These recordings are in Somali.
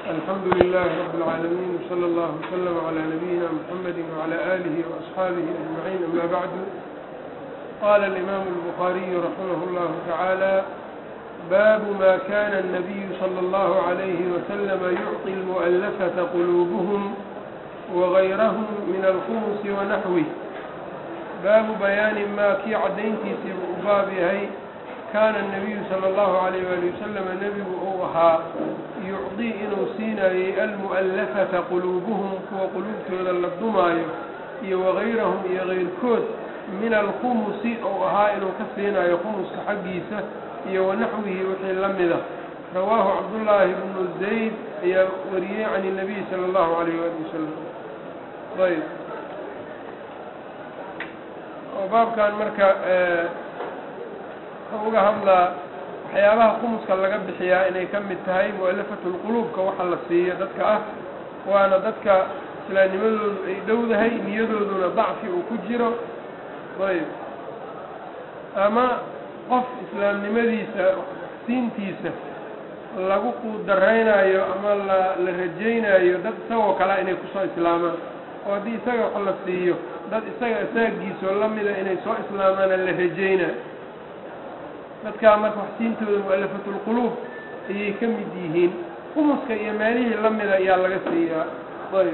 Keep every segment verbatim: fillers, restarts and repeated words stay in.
الحمد لله رب العالمين وصلى الله وسلم على نبينا محمد وعلى آله وأصحابه أجمعين. أما بعد، قال الإمام البخاري رحمه الله تعالى: باب ما كان النبي صلى الله عليه وسلم يعطي المؤلفة قلوبهم وغيرهم من الخمس ونحوه. باب بيان ما كي عدينتي سبابهي كان النبي صلى الله عليه وسلم النبي أوحى يعطي إنو سيناي المؤلفة قلوبهم وقلوبتهم اللبدماي وغيرهم غير كود من الخمس أوحى إنو كسيناي خمس كحقيسة ونحوه وحي لمده. رواه عبد الله بن زيد وريه عن النبي صلى الله عليه وسلم. طيب، وباب كان مركا آه uga hadla waxyaabaha khumuska laga bixiyaa inay ka mid tahay mu'alafatul qulubka waxa la siiyo dadka ah waana dadka islaamnimadoodu ay dhowdahay niyadooduna dacfi uu ku jiro. ayb ama qof islaamnimadiisa siintiisa lagu quudareynayo ama la la rajaynayo dad isagoo kale inay ku soo islaamaan oo haddii isaga wax la siiyo dad isaga asaagiisoo lamida inay soo islaamaan la rajaynayo. dadka marka waxsiintooda mu'alafatul qulub ayay ka mid yihiin khumuska iyo meelihii lamida ayaa laga siiyaa. ayb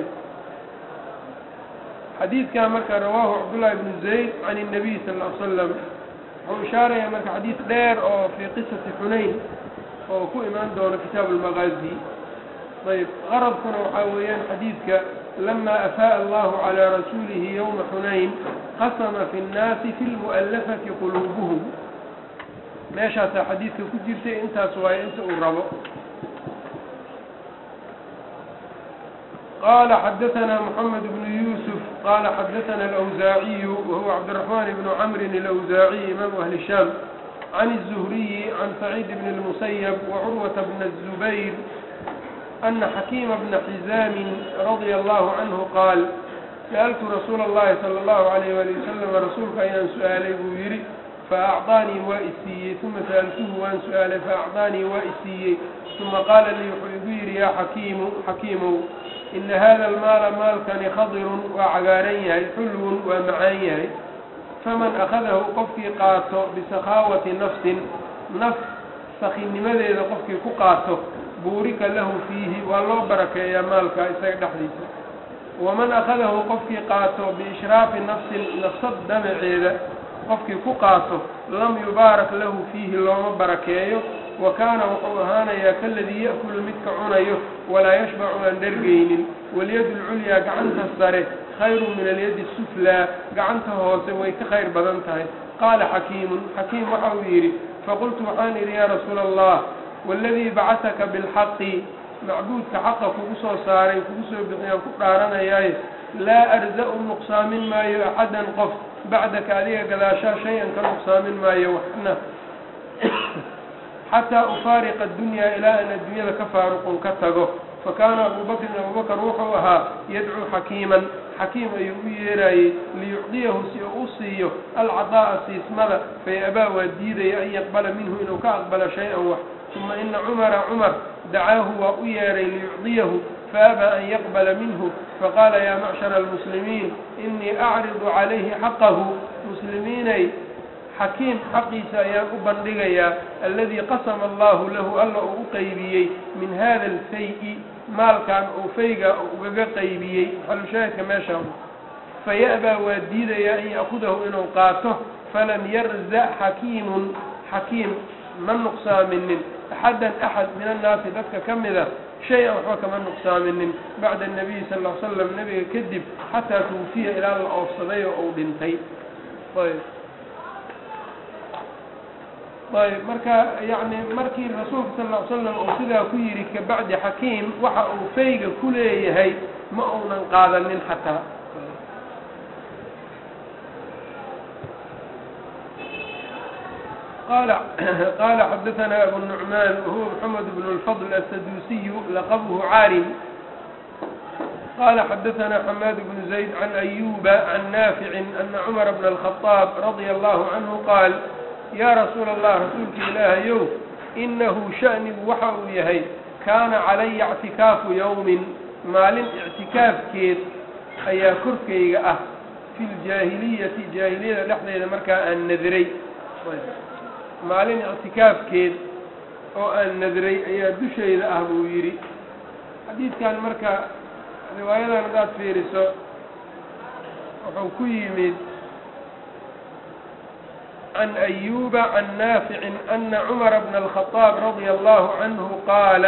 xadiidka marka rawaahu cabdullah ibn zayd can الnabiy sal ll ly slam wuxuu ishaaraya marka xadiid dheer oo fii qisati xunayn oo ku imaan doono kitaab almaqaazi. ayb qaradkuna waxaa weeyaan xadiidka lama afaa'a allahu calaa rasuulihi yowma xunayn qasama fi nnaasi fi lmu'alafati quluubuhum. meeshaasaa xadiidka ku jirtay intaas waayo inta uu rabo. قال حدثنا محمد بن يوسف قال حدثنا الأوزاعي وهو عبد الرحمن بن عمرو الأوزاعي إمام أهل الشام عن الزهري عن سعيد بن المسيب وعروة بن الزبير أن حكيم بن حزام رضي الله عنه قال: سألت رسول الله صلى الله عليه وسلم رسولك أين سؤاله يري فأعطاني وائسي، ثم سألته وأن سؤاله فأعطاني وائسي، ثم قال لي حبير يا حكيم حكيم إن هذا المال مال كان خضر وعقاريه حلو ومعانيه، فمن أخذه قفكي قاته بسخاوة نفس نفس سخين ماذا إذا قفكي قاته بورك له فيه والله بركة يا مالك إساق دحديث. ومن أخذه قفكي قاته بإشراف نفس نفس دم عيدة qofkii ku qaato lam yubaarak lahu fiihi looma barakeeyo wa kaana wuxuu ahaanayaa kaladii ya'kulu midka cunayo walaa yashbacu aan dhergaynin. walyadu lculyaa gacanta sare khayru min alyadi suflaa, gacanta hoose way ka khayr badan tahay. qaala xakiimun xakiim waxa uu yidhi faqultu waxaan idhi yaa rasuula allah waaladii bacataka bilxaqi macbuudka xaqa kugu soo saaray kugu soo bixiyaan ku dhaaranayaaye laa arza'u nuqsaamin maayo axadan qof bacdaka adiga gadaashaa shay-an ka nuqsaamin maayo waxna xataa ufaariqa addunyaa ilaa an addunyada ka faaruqun ka tago. fakaana abubakrin abubakar wuxuu ahaa yadcuu xakiiman xakiim ayuu u yeerayey liyucdiyahu si uu u siiyo alcadaa'a siismada fayabaa waa diidaya an yaqbala minhu inuu ka aqbalo shay-an wax. uma ina cumara cumar dacaahu waa u yeeray liyucdiyahu فأبى أن يقبل منه فقال: يا معشر المسلمين إني أعرض عليه حقه. مسلميني حكيم حقي سيان أبندقيا الذي قسم الله له ألا أقيبيي من هذا الفيء مال كان أفيق أقيبيي حلو شاهد كما شاء. فيأبى وديد أن يأخذه إنه قاته فلم يرزع حكيم حكيم من نقصى من أحدا أحد من الناس ذلك كم ذا شيئا وحكم النقصان من بعد النبي صلى الله عليه وسلم نبي كذب حتى توفي إلى الأوصدي أو بنتي. طيب طيب مركا يعني مركي الرسول صلى الله عليه وسلم أوصدها كيرك بعد حكيم وحا أوفيق كل هي ما أونا قادا من حتى. قال قال حدثنا أبو النعمان وهو محمد بن الفضل السدوسي لقبه عارم. قال حدثنا حماد بن زيد عن أيوب عن نافع أن عمر بن الخطاب رضي الله عنه قال: يا رسول الله رسولك إله يوم إنه شأن وحو يهي كان علي اعتكاف يوم مال اعتكاف كيد أي كركي أه في الجاهلية جاهلية لحظة مركا النذري مال اعتكاف كيد أو النذري أي دشي إذا أهبو يري حديث كان مركا رواية نقاط فيرسو وحوكي يميد عن أيوب عن نافع أن عمر بن الخطاب رضي الله عنه قال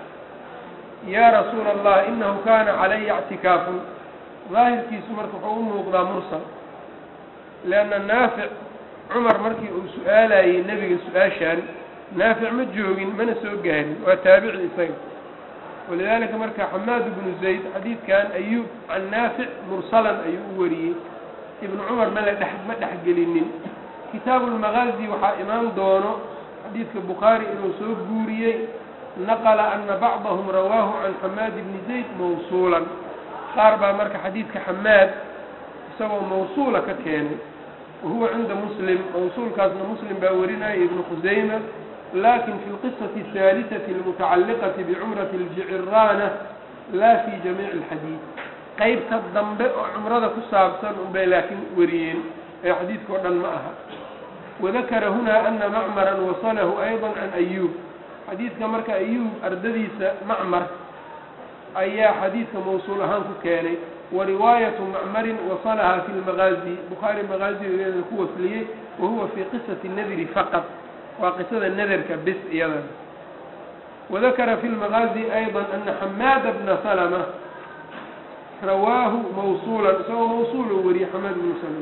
يا رسول الله إنه كان علي اعتكاف ظاهر كيس مركو أمه وقضى مرسل لأن النافع عمر مركي سؤال أي النبي سؤال شان نافع مجوغين من سوق جهل وتابع إسان ولذلك مركا حماد بن زيد حديث كان أيوب عن نافع مرسلا أيوب وريه ابن عمر ما لحق لنين كتاب المغازي وحا إمام دونه حديث البخاري إنه سوق بوريه نقل أن بعضهم رواه عن حماد بن زيد موصولا خاربا مركا حديث كحماد سوى موصولة ككيني وهو عند مسلم موصول كاسنا مسلم باورنا ابن خزيمة لكن في القصة الثالثة المتعلقة بعمرة الجعرانة لا في جميع الحديث قيب تضمبئ عمرة كسابسا لكن وريين أي حديث كورنا معها وذكر هنا أن معمرا وصله أيضا عن أيوب حديث كمرك أيوب أردديس معمر أي حديث موصولها كاني ورواية معمر وصلها في المغازي بخاري المغازي هو فليه وهو في قصة النذر فقط وقصة النذر كبس أيضا وذكر في المغازي أيضا أن حماد بن سلمة رواه موصولا سوى موصول وري حماد بن سلمة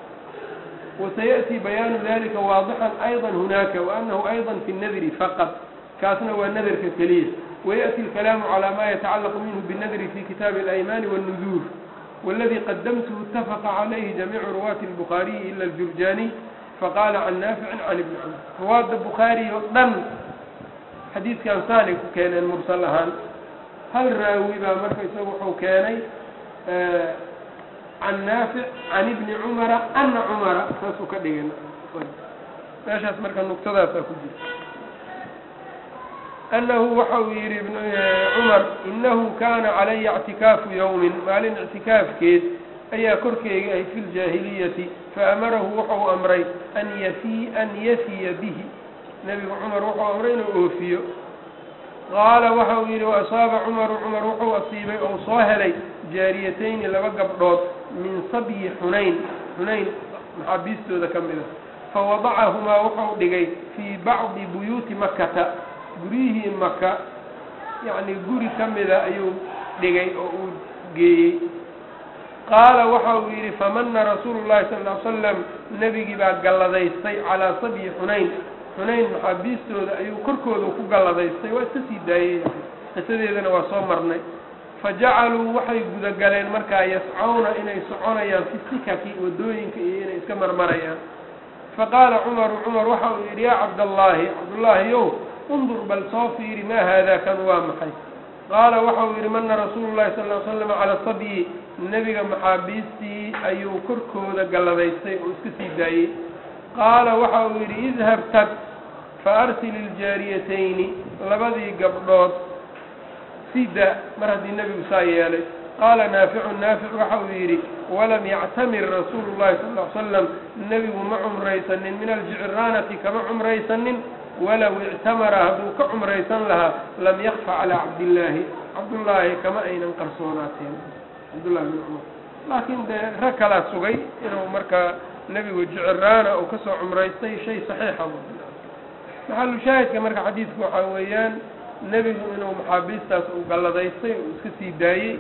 وسيأتي بيان ذلك واضحا أيضا هناك وأنه أيضا في النذر فقط كاسنا والنذر كالكليس ويأتي الكلام على ما يتعلق منه بالنذر في كتاب الأيمان والنذور والذي قدمته اتفق عليه جميع رواة البخاري إلا الجرجاني فقال عن نافع عن ابن عمر رواد البخاري ضمن حديث كان ثاني كان المرسل لهان هل راوي بامرك يسوحوا كاني آه عن نافع عن ابن عمر أن عمر فاسو كدينا ماشي اسمرك النقطة ذات أكدي أنه وحوير ابن عمر إنه كان علي اعتكاف يوم مال اعتكاف كيد أي كركي أي في الجاهلية فأمره وحو أمري أن يفي أن يفي به نبي عمر وحو أمرين أوفيه قال وحوير وأصاب عمر عمر وحو أصيبي أو صاهلي جاريتين لبقى برود من صبي حنين حنين محبيسته ذا كمله فوضعهما وحو دقي في بعض بيوت مكة قريه مكة يعني قري كمله أيوم دقي أو جي قال وحوير فمن رسول الله صلى الله عليه وسلم نبي بعد قال ذي على صبي حنين حنين محبيسته ذا أيوم كركوذ وكو قال ذي واتسيد دايه قصدي ذا وصمرني فجعلوا وحي قدقالين مركا يسعون إني يسعونيا في السكك ودوينك إني يسكمر مريا فقال عمر عمر وحوير يا عبد الله عبد الله يو انظر بل صافير ما هذا كان وامحي قال وحوير من رسول الله صلى الله عليه وسلم على الصبي النبي محابيستي أيو كركو ذا قال ذيستي واسكسي داي قال وحوير اذهب تك فأرسل الجاريتين لبذي قبضات سيدا مرهد النبي سايالي قال نافع نافع وحويري ولم يعتمر رسول الله صلى الله عليه وسلم النبي مع عمريسن من الجعرانة كما عمريسن ولو اعتمر هذو كعمريسن لها لم يخفى على عبد الله عبد الله كما أين انقرصوناتهم عبد الله بن عمر لكن ركلا سوغي إنه مركا النبي والجعرانة أو كسو عمريسن شيء صحيح محل شاهد كمركا حديث وحويان النبي إنه محابيستاس وقال ذيستي وسكسي دايي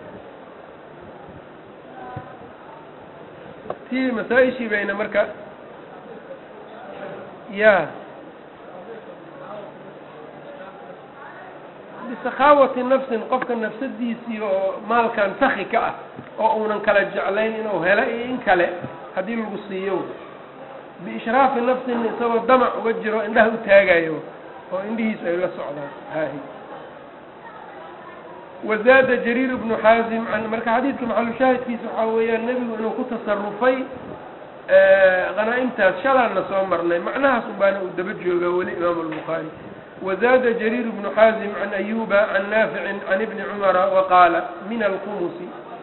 في مسائشي بين مركا يا بسخاوة النفس قفك النفس ديسي مال كان سخي كأه أو أونا كلا جعلين إنه هلأي إن كلا هذه القصية بإشراف النفس إن سوى الدمع وجره إنه تاقايو وعنده سيلا سعودان هاي وزاد جرير بن حازم عن مركا حديث محل شاهد في صحاوية النبي أنه كنت تصرفي آه غنائمتها شلال نسوى مرني معناها سبحانه ودبجه قولي إمام البخاري وزاد جرير بن حازم عن أيوب عن نافع عن ابن عمر وقال من الخمس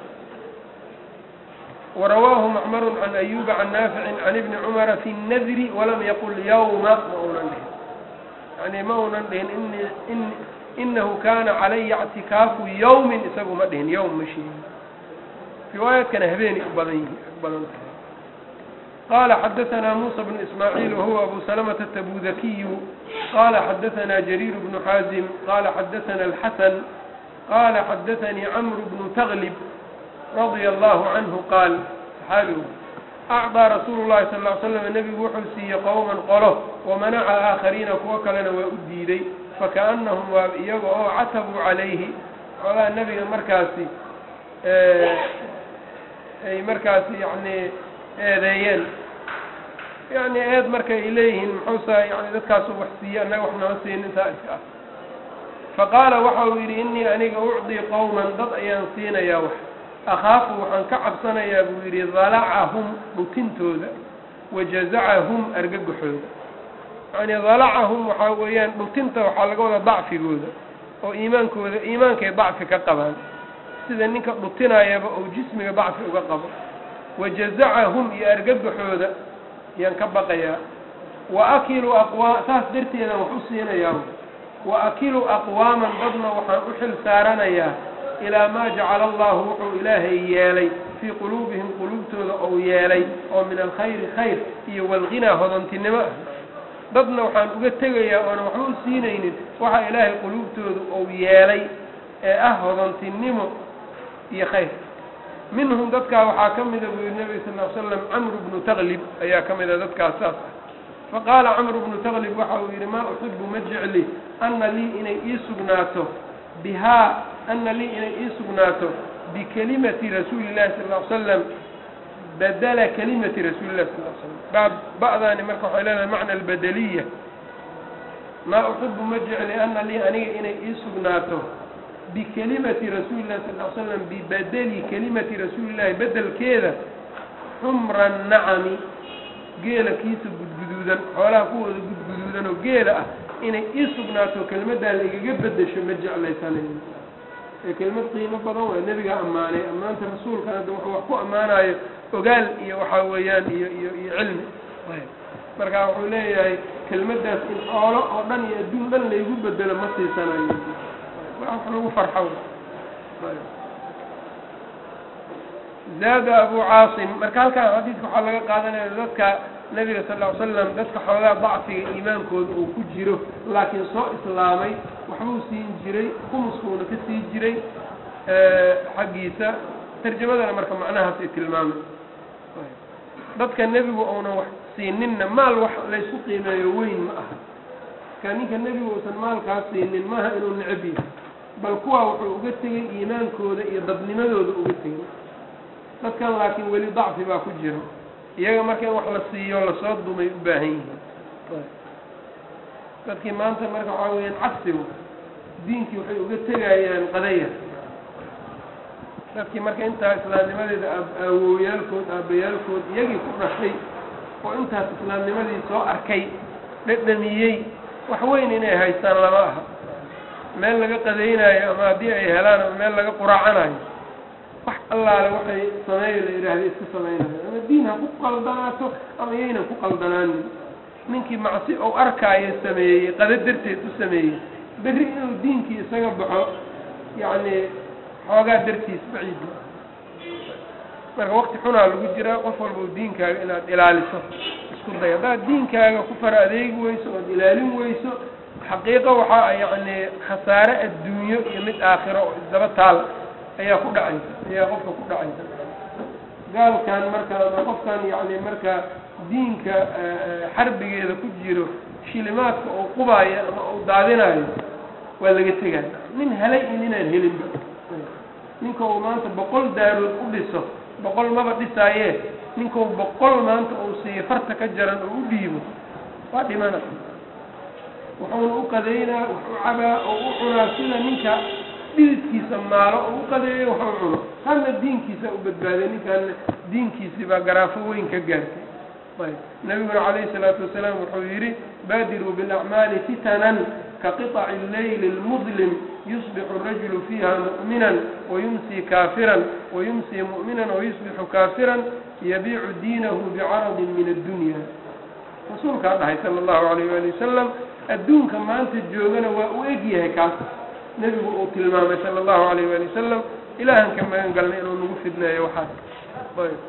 ورواه معمر عن أيوب عن نافع عن ابن عمر في النذر ولم يقل يوم مؤونا يعني مؤونا إن, إن إنه كان علي اعتكاف يوم إساقوا مدهن يوم مشي في رواية كان هبيني أقبلين قال حدثنا موسى بن إسماعيل وهو أبو سلمة التبوذكي قال حدثنا جرير بن حازم قال حدثنا الحسن قال حدثني عمرو بن تغلب رضي الله عنه قال صحابه أعطى رسول الله صلى الله عليه وسلم النبي وحسي قوما قاله ومنع آخرين كوكلنا وأديدي فكأنهم وإيقوا عتبوا عليه على النبي المركاسي أي مركاسي يعني ايديين يعني ايد مركا اليهم حوسا يعني ذكاسو وحسيا انه احنا نسين انسا فقال وحويري اني اني اعطي قوما ضد ايان سينا يا وح اخاف وحن كعبسنا يا بويري ضلعهم بتنتودا وجزعهم ارججخودا يعني ضلعهم وحويان بتنتا waxa laga wada dacfigooda oo iimaankooda iimaankay dacfi ka qabaan sida ninka dhutinayaba oo jismiga dacfi uga qabo وجزعهم يأرجب حودا ينكبقيا وأكلوا أقوام تاسدرتينا وحسينا ياو وأكلوا أقواما ضدنا وحن سارنا يا إلى ما جعل الله وحو إلهي يالي في قلوبهم قلوبتنا أو يالي أو من الخير خير والغنى هذا انتنماء ضدنا وحن أقتغيا وأنا وحو سينين وحا إلهي قلوبتنا أو يالي أهذا انتنماء يا خير منهم ذاتك وحاكم ذا النبي صلى الله عليه وسلم عمرو بن تغلب أيا كم ذا ذاتك أساس فقال عمرو بن تغلب وحوير ما أحب مجعلي أن لي إني إيسقناته بها أن لي إني إيسقناته بكلمة رسول الله صلى الله عليه وسلم بدل كلمة رسول الله صلى الله عليه وسلم بعد بعض أن مركح إلى معنى البدلية ما أحب مجعلي أن لي أني إني إيسقناته بكلمة رسول الله صلى الله عليه وسلم ببدل كلمة رسول الله بدل كذا حمر النعم قيل كيس جدودا ولا قوة جدودا وقيل إن إسقناته كلمة اللي جبد شو مجع الله سالين كلمة قيمة بدو النبي أمانة أمانة الرسول كان وحكوا أمانة وقال يا وحويان علم مرجع عليه كلمة ده إن الله أردن يدون من اللي يجبد لما تيسنا وأحلو فرحون زاد أبو عاصم مركال كان حديث حلقة قادنا ذاتك النبي صلى الله عليه وسلم ذاتك حوالي ضعف إيمان كود وكجره لكن صو إسلامي وحوسين جري خمسون كسي جري أه حقيسة ترجمة لنا مركب معناها في المام ذاتك النبي وأنا وحسيننا ما الوح ليس قيمة يوين معه كان النبي وسلمان كاسين ما إنه النعبي بل كوا وقتي إيمان كودا يضبني ماذا وقتي لكن لكن ولي ضعف ما كجره يا ما كان وحلا سي ولا صد وما يباهين لكن ما أنت مركب عاوين عكسه دينك وقتي يعني قضية لكن مركب أنت إسلام لماذا أو يالكود أبيالكود يجي كل شيء وأنت إسلام لماذا سواء أركي لدنيي وحوين إنه هيستان لماها meel laga qadaynayo ama hadii ay helaan meel laga quraacanayo wax Allah la waxay sameeyay la yiraahdo iska sameeyay ama diinha ku qaldanaato ama yeena ku qaldanaan ninkii macsi oo arkaayo sameeyay qadadarteed u sameeyay bari inuu diinkii isaga baxo yaani xooga dartiis baciid marka waqti xuna lagu jira qof walba diinkaaga inaad ilaaliso isku day hada diinkaaga ku fara adeeg weyso oo ilaalin weyso حقيقة وحا يعني خسارة الدنيا يمد آخرة الزبطال هي كل عين هي غفة كل عين قال كان مركا قف كان يعني مركا دينك حرب إذا كجيره شلمات أو قبايا أو دعدنا ولا جتجان من هلاي إننا الهلم منكم ما أنت بقول دار القدس بقول ما بدي سايه منكم بقول ما أنت أو سيفرتك جرا وديمه وادي ما نقول وحول أقدينا وحبا وحنا سلا منك بيت كيس ماله وقدي وحول هذا الدين كيس وبدبالني كان دين كيس بقرافه وين كجارك طيب النبي عليه الصلاة والسلام وحويري بادروا بالأعمال فتنا كقطع الليل المظلم يصبح الرجل فيها مؤمنا ويمسي كافرا ويمسي مؤمنا ويصبح كافرا يبيع دينه بعرض من الدنيا. رسولك الله صلى الله عليه وآله وسلم الدون كما أنت الجوغنا وإيجيه كاس نبي الإمام صلى الله عليه وآله وسلم إلها كما ينقل لنا ونقفدنا يا وحاد. طيب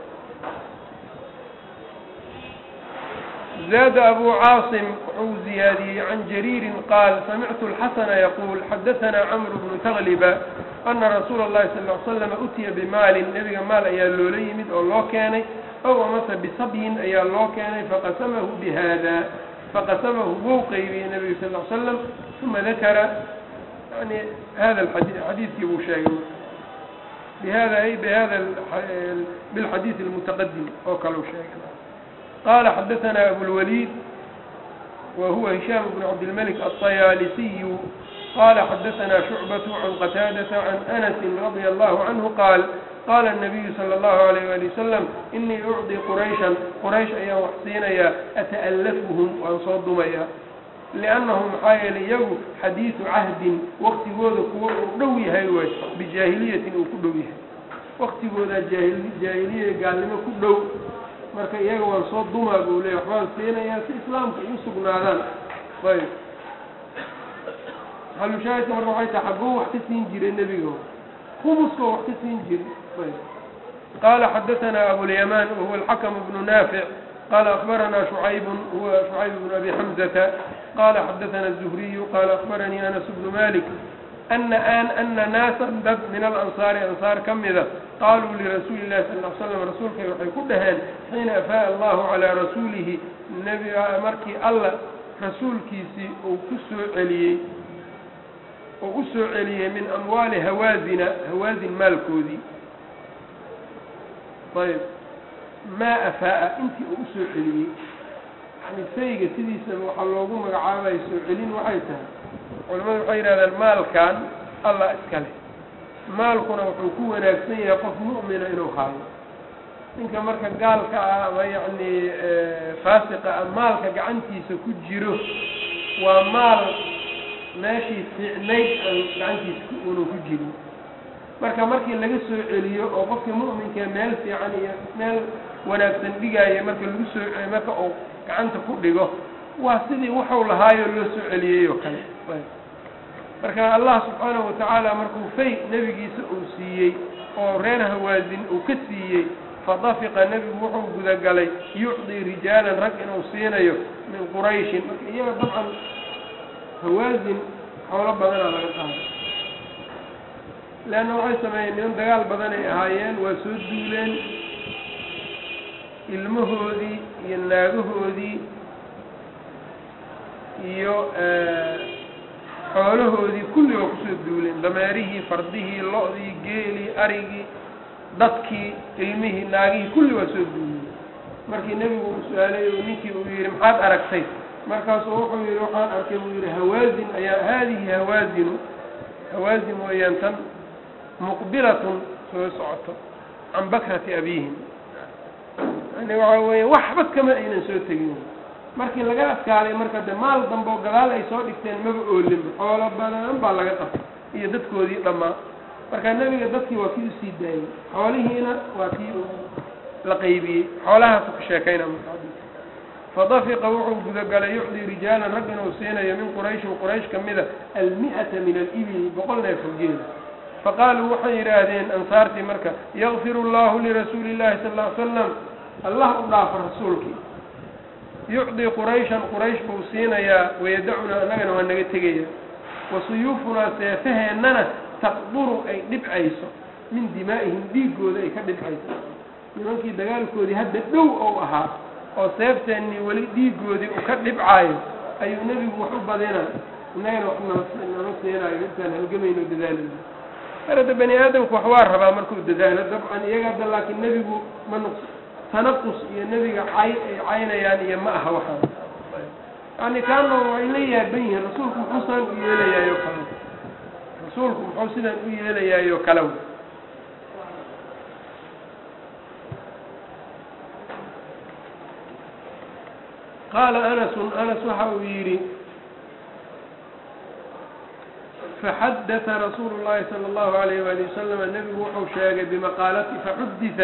زاد أبو عاصم زيادي عن جرير قال سمعت الحسن يقول حدثنا عمرو بن تغلب أن رسول الله صلى الله عليه وسلم أتي بمال النبي مال أيا لولي مد الله كان أو أمس بصبي أيا الله كان فقسمه بهذا فقسمه بوقي النبي صلى الله عليه وسلم ثم ذكر يعني هذا الحديث حديث أبو شاهد بهذا أي بهذا بالحديث المتقدم أو قالوا شاهد. قال حدثنا أبو الوليد وهو هشام بن عبد الملك الطيالسي قال حدثنا شعبة عن قتادة عن أنس رضي الله عنه قال قال النبي صلى الله عليه وآله وسلم إني أعطي قريشا قريش أيا وحسين يا أتألفهم وأنصد ميا لأنهم حايل يو حديث عهد وقت وذا كدوي هايوي بجاهلية وكدويها وقت وذا جاهلية قال لما كدو marka iyaga waan soo dumaa buu leeyahay waxaan siinayaa si islaamka ay u sugnaadaan. Ayb halu shaayta marka waxay tahay xaqo wax ka siin jiray nabiga khumuska wax ka siin jiray. ayb قال حدثنا أبو اليمان وهو الحكم بن نافع قال أخبرنا شعيب هو شعيب بن أبي حمزة قال حدثنا الزهري قال أخبرني أنس بن مالك أن آن أن ناسا من الأنصار أنصار كم ذا قالوا لرسول الله صلى الله عليه وسلم رسولك يوحي كلها حين أفاء الله على رسوله النبي أمرك الله رسول كيسي وكسو عليه وكسو عليه من أموال هوازن هوازن مالكودي. طيب ما أفاء أنت أكسو عليه يعني سيجة سيدي سمو حلوه مقعابا يسو علين وعيتها ولما يقول هذا المال كان الله اسكله مالكنا وحكو wanaagsan yahay qof mu'min inuu hayo inka marka gaalka ah yani faasiqa maalka gacantiisa ku jiro waa maal meeshii fiicnayd gacantiisa uu ku jiro marka markii laga soo celiyo oo qofka mu'minka meel fiican iyo meel wanaagsan dhigaya marka lagu soo marka uu gacanta ku dhigo waa sidii wuxuu lahaayo loo soo celiyo kale. marka Allah subhanahu wa ta'ala markuu fay nabigiisa uu siiyay oo reer hawaazin uu ka siiyay fadafiqa nabigu wuxuu guda galay yucdi rijalan rag inuu siinayo min quraysh iyaga dabcan hawaazin xoolo badan laga qaaday laana waxay sameeyeen dagaal badan ay ahaayeen waa soo duuleen ilmahoodii iyo naagahoodii iyo xoolahoodii kulli oo kusoo duuleen dameerihii fardihii lo'dii geelii arigii dadkii ilmihii naagihii kulli waa soo duuleen markii nabigu uu su'aalay oo ninkii uu yiri maxaad aragtay markaasuu wuxuu yiri waxaan arkay uu yiri hawaazin ayaa haadihi hawaazin hawaazin wayaan tan muqbilatun soo socoto can bakrati abiihim yani waxa weeye waxba kama aynan soo tegin markii laga adkaaday marka maal dambo gadaal ay soo dhigteen maba oolin xoolo badan baa laga qafay iyo dadkoodii dhamaa marka nabiga dadkii waa kii sii daayay xoolihiina waa kii la qaybiyay xoolaha ku sheekayna muxaddis fadafiqa wuxuu guda galay yuxdi rijalan rabbina useenaya min quraysh quraysh kamida al-mi'ata min al-ibil boqolna fujeel faqalu waxay yiraahdeen ansaarti marka yaghfiru Allahu li rasuulillahi sallallahu alayhi wasallam Allah udaafa rasuulki يعطي قريشا قريش بوسينيا ويدعنا أننا ونجتجيا وسيوفنا سيفها أننا تقدر أي نبعيسو من دمائهم ديجو ذي كذب عيسى يمكن دجال كودي هذا دو أو أها أو سيفت إني ولي ديجو ذي وكذب عيس أي نبي محب ذينا نحن إحنا نصينا يمكن هالجميل الدجال هذا بني آدم كحوار هذا مركو الدجال طبعا يجد لكن النبي من تنقص يا النبي عين عين يعني ما هو حال يعني كانوا إليه بين رسولكم حسن إليه يا يوكلون رسولكم حسن إليه يا يوكلون. قال أنس أنس وحويري فحدث رسول الله صلى الله عليه وآله وسلم النبي وحو شاق بمقالته فحدث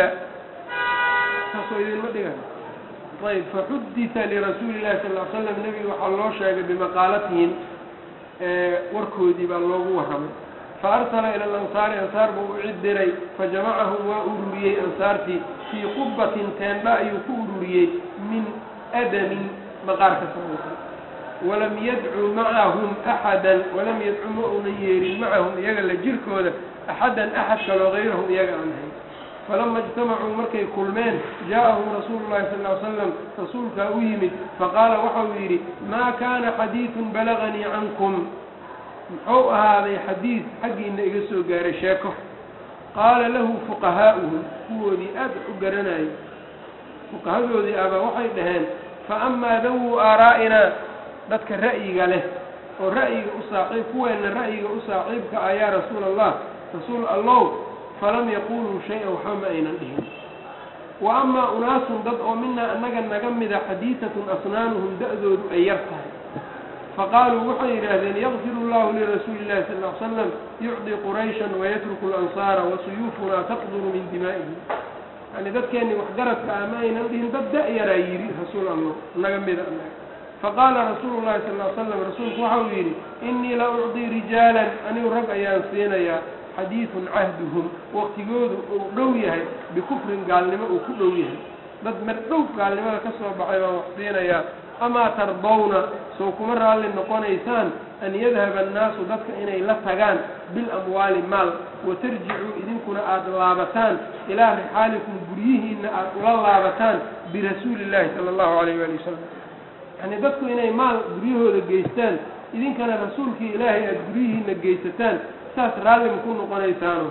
طيب فحدث لرسول الله صلى الله عليه وسلم النبي وحو الله شاق بمقالتهم اه وركودي بالله وحمد فأرسل إلى الأنصار أنصار بوعدري فجمعهم وأروريي أنصارتي في قبة تنباء يكوروريي من أدم مقارك سموسي ولم يدعو معهم أحدا ولم يدعو مؤنير معهم يقل جيركودا أحدا أحد كلو غيرهم يقل عنهم فلما اجتمعوا مركي كلمان جاءهم رسول الله صلى الله عليه وسلم رسول كاويمد فقال وحويري ما كان حديث بلغني عنكم محو هذا حديث حقي إن إجسوا قارشاكه قال له فقهاؤهم هو ذي أدعو قرناي فقهاؤه ذي أبا وحي دهان فأما ذو آرائنا ذاتك الرأي قاله والرأي أصاقب هو أن الرأي أصاقبك يا رسول الله رسول الله فلم يقولوا شيئا وحما أين لهم وأما أناس ضدوا منا أنك نجمد حديثة أصنانهم دأذوا أيرتها فقالوا وحي هذين يغفر الله لرسول الله صلى الله عليه وسلم يعطي قريشا ويترك الأنصار وسيوفنا تقدر من دمائهم يعني ذات كان وحجرت كأمائنا بهم بدأ يرى رسول الله نجمد الله فقال رسول الله صلى الله عليه وسلم رسول وحويري إني لا أعطي رجالا أن يرق أيان سينيا حديث عهدهم وقت قويه بكفر قال لما وكلويه بد مردوف قال لما كسر بعيما وحسينيا أما ترضون سوف مرة للنقون إيسان أن يذهب الناس ذاتك إني لتغان بالأموال مال وترجعوا إذن كنا أدلابتان إلى رحالكم بريه إن أدلابتان برسول الله صلى الله عليه وسلم يعني ذاتك إني مال بريه للجيستان إذن كان رسولك إلهي أدبريه إن الجيستان ساس رالي مكون نقون إيسانه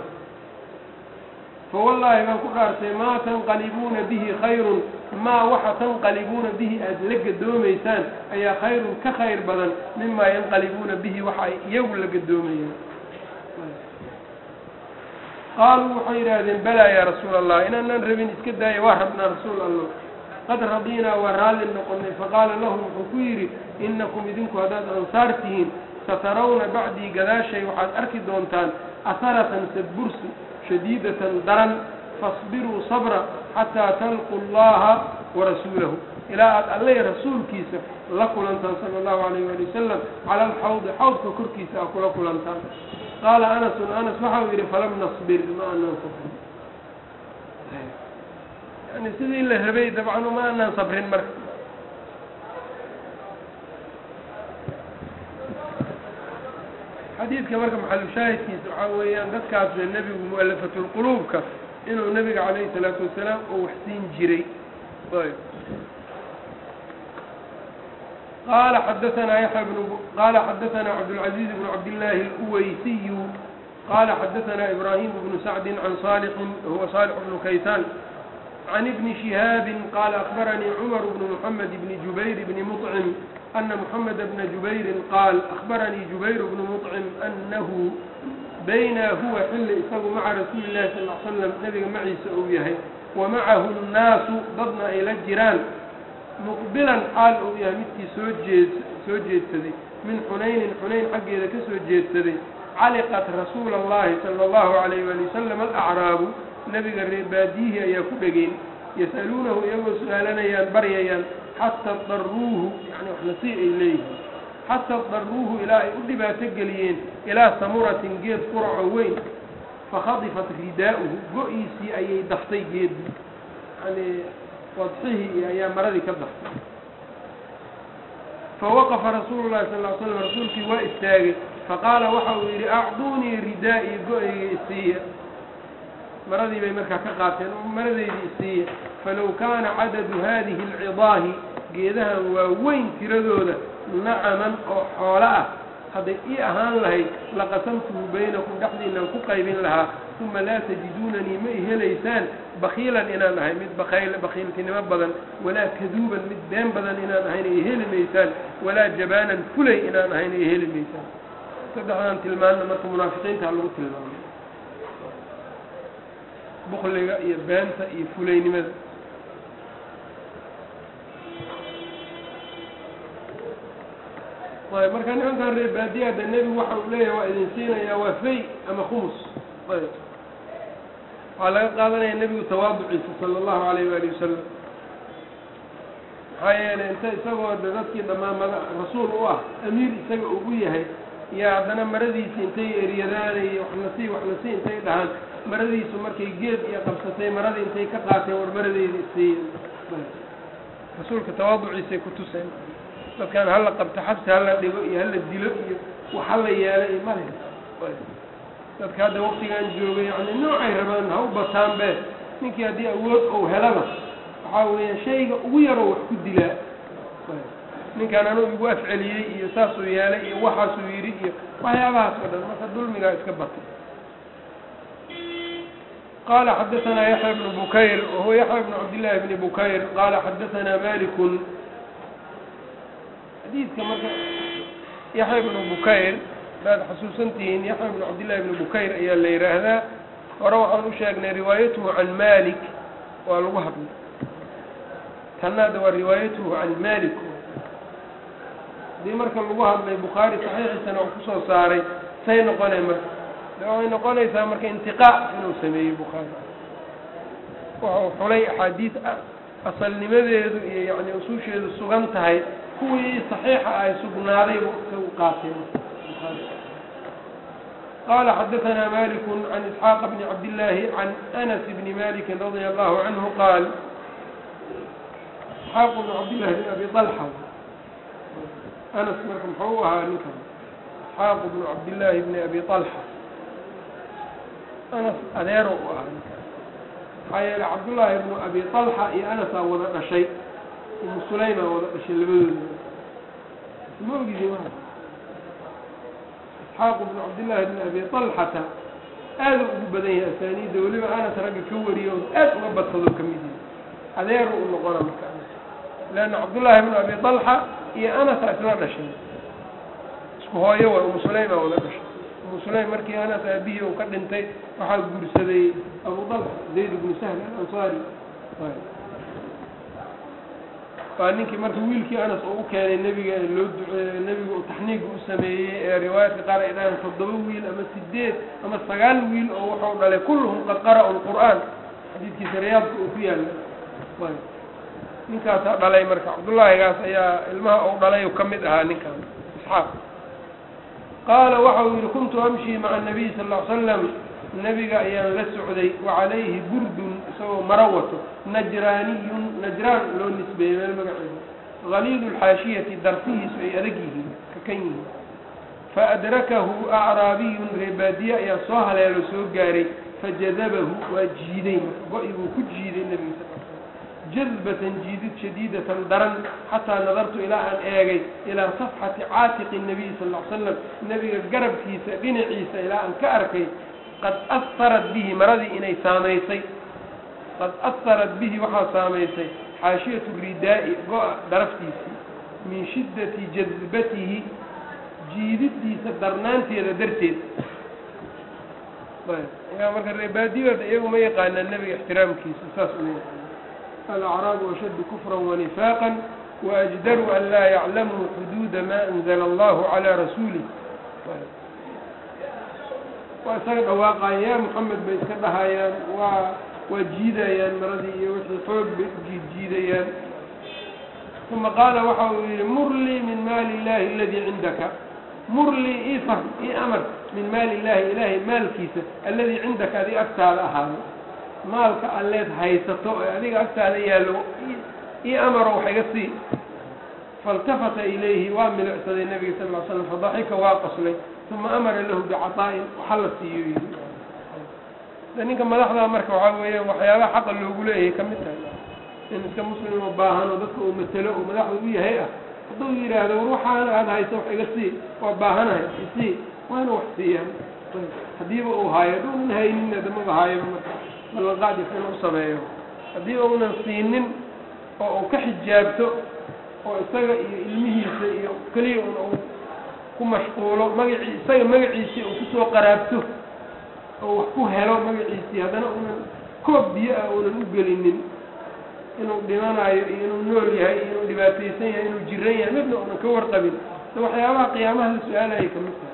فوالله من كرارتي ما تنقلبون به خير ما وحا تنقلبون به أدلق الدوميسان أي خير كخير بدن مما ينقلبون به وحا يولق الدوميسان قالوا حير هذين بلا يا رسول الله إن أننا نربين إسكدا يوهبنا رسول الله قد رضينا ورال النقل فقال لهم حكيري إنكم إذنكم هذا أنصارتهم سترون بعدي قداشي وحاد أركي دونتان أثرة سبرسي شديدة درا فاصبروا صبرا حتى تلقوا الله ورسوله إلى أن الله رسول كيسا لقل أنتان صلى الله عليه وسلم على الحوض حوض كر كيسا أقول لقل أنتان قال أنس أنس وحاوير فلم نصبر ما أن نصبر يعني سيدي الله ربي طبعا ما أن نصبرين مرك حديث كما كان محل شاهد كيس وحاويان ذكرت النبي ومؤلفة القلوب إنه النبي عليه الصلاة والسلام وحسين جري طيب قال حدثنا يحيى بن قال حدثنا عبد العزيز بن عبد الله الأويسي قال حدثنا إبراهيم بن سعد عن صالح هو صالح بن كيسان عن ابن شهاب قال أخبرني عمر بن محمد بن جبير بن مطعم أن محمد بن جبير قال أخبرني جبير بن مطعم أنه بين هو حل إساق مع رسول الله صلى الله عليه وسلم نبي معي سأويه ومعه الناس ضدنا إلى الجيران مقبلا حال أويه مثل سوجيت سوجيت سدي من حنين حنين حق إذا كسوجيت سدي علقت رسول الله صلى الله عليه وسلم الأعراب نبي الرباديه يكبجين يسألونه يقول سؤالنا ينبريا حتى اضطروه يعني نسيء إليه حتى اضطروه إلى أدب تجليين إلى ثمرة جيد قرع وين فخضفت رداؤه قئيسي أي دحتي جيد يعني وضحيه أي مرضي كالضحتي فوقف رسول الله صلى الله عليه وسلم رسولك وإستاغي فقال وحويري أعطوني ردائي قئيسي مرضي بمركة كقاتل مرضي بإسية فلو كان عدد هذه العظاه جيدها ووين تردوده نعما أو حولاء هذا إيه أهان لهي لقسمته بينكم دحدي إنكم قيبين لها ثم لا تجدونني مئه ليسان بخيلا إنا نهي مد بخيل بخيل كنما بدن ولا كذوبا مد دام بدن إنا نهي إيه لميسان ولا جبانا فلي إنا نهي إيه لميسان تبدأ أن تلمان مركم منافقين تعلموا تلمان بخلق يبانتا يفولين ماذا ayb marka nimankan reer baadiyada nebigu waxa uu leeyahay waa idin siinayaa waa fay ama khumus ayb waxaa laga qaadanaya nebigu tawaaduciisa sala allahu alayh waali wasalam maxaa yeelay inta isagoo de dadkii dhammaan mada rasuul u ah amiir isaga ugu yahay iyo haddana maradiisi intay eryadaanay waxnasii waxnasii intay dhahaan maradiisu markay geed iyo qabsatay maradii intay ka qaateen war maradeeda isiiyen rasuulka tawaaduciisay ku tuseen dadkan hala qabto xabsi hala dhigo iyo hala dilo iyo wax hala yeelo iyo male dadka hadda waktigan joogay yani noocay rabaan ha u bataan be ninkii haddii awood ou helaba waxaa weeyaan shayga ugu yaroo wax ku dilaa ninkaan anuu igu afceliyey iyo saasuu yeelay iyo waxaasuu yidhi iyo waxyaabahaas oo dhan marka dulmigaa iska batay قال حدثنا يحيى بن بكير وهو يحيى بن عبد الله بن بكير قال حدثنا مالك حديث كما يحيى بن بكير بعد حسوسنتين يحيى بن عبد الله بن بكير أيها الليلة هذا وروى عن أشاقنا روايته عن مالك والوهب تنادى وروايته عن مالك دي مركا الوهب من بخاري صحيح سنة وقصة صاري سينقل مركا لو نقول إذا مركا انتقاء إنه سميه بخاري وهو حلي حديث أصل لماذا يعني أصوش السغن تهي هو صحيح أي سبناري وقاسم قال حدثنا مالك عن إسحاق بن عبد الله عن أنس بن مالك رضي الله عنه قال إسحاق بن عبد الله بن أبي طلحة أنس مركم حوها نكر إسحاق بن عبد الله بن أبي طلحة أنس أديره حيال عبد الله بن أبي طلحة إي أنس وضع شيء أم سليمة وضع شيء لبذل الموجد معه إسحاق بن عبد الله بن أبي طلحة هذا أبو بديه أسانيده ولما أنس رقي كوري وآت وقبت خذوا كميدي أديره النقرة مكانه لأن عبد الله بن أبي طلحة إي أنس أسرار شيء اسمه هو يوى أم سليمة وضع شيء أبو سليم مركي أنا أبيه وقد انتهي وحاول قرسدي أبو طلحة زيد بن سهل الأنصاري طيب فانك مركي ويلكي أنا سأقول كان النبي النبي تحنيق أسميه رواية قال إذا فضلوا ويل أما السديد أما السجال ويل أو حول على كلهم قد قرأوا القرآن حديث كسريات وفيها طيب نكا علي مركي عبد الله قال يا الماء أو علي وكمدها نكا إسحاق قال وحوي كنت أمشي مع النبي صلى الله عليه وسلم النبي أيام للسعودي وعليه برد سوى مروته نجراني نجران لو نسبة من المقعد غليظ الحاشية درسه سوى أذكيه ككيه فأدركه أعرابي ربادية يصاها ليلسوه قاري فجذبه وجيدين وإذا كجيد النبي صلى الله عليه وسلم جذبة جيدة شديدة درن حتى نظرت إلى أن آجي إلى صفحة عاتق النبي صلى الله عليه وسلم النبي قرب كيسا بن عيسى إلى أن كأركي قد أثرت به مرضي إني ساميسي قد أثرت به وحا ساميسي حاشية الرداء درفتيسي من شدة جذبته جيدتي سدرنانتي إذا درتيت طيب يا مركز الربادية يوم يقال النبي احترام كيس أساس الأعراب أشد كفرا ونفاقا وأجدر أن لا يعلموا حدود ما أنزل الله على رسوله وأسرق واقع يا محمد بيسكبها يا وجيدا يا مرضي وحفوق جيدا يا ثم قال وحوي مر لي من مال الله الذي عندك مر لي إيه فهم إيه أمر من مال الله إلهي مال كيسة الذي عندك هذه أكثر أهل مالك الليت هيستو هذه أكثر يالو إيه أمر وحيقصي فالتفت إليه وامل أسد النبي صلى الله عليه وسلم فضحك واقص لي ثم أمر له بعطاء وحل السيوي لأنك ما لحظة أمرك وحاوية وحيالا حق اللي يقول إيه كمثل إن كمسلم وباهن وذكر ومثله وملحظة بيه هيئة الضوء هذا وروح هذا هيستو حيقصي وباهنها يسي وأنا وحسيها حديبه وهاي دون هاينين دم هاي والله قاعد يكون صبيه حديبه ونصينين أو كحجابته أو استجى علمه كليه أو كمشغوله ما استجى ما يعيش أو كسوة قرابته أو كهلا ما يعيش هذا أنا كوب بيئة أو نقولين إنه دمانا إنه نور يهاي إنه دباتيسين إنه جرين ما بنو أنا كور قبل waxyaabaha qiyaamaha la su-aalaya ka mid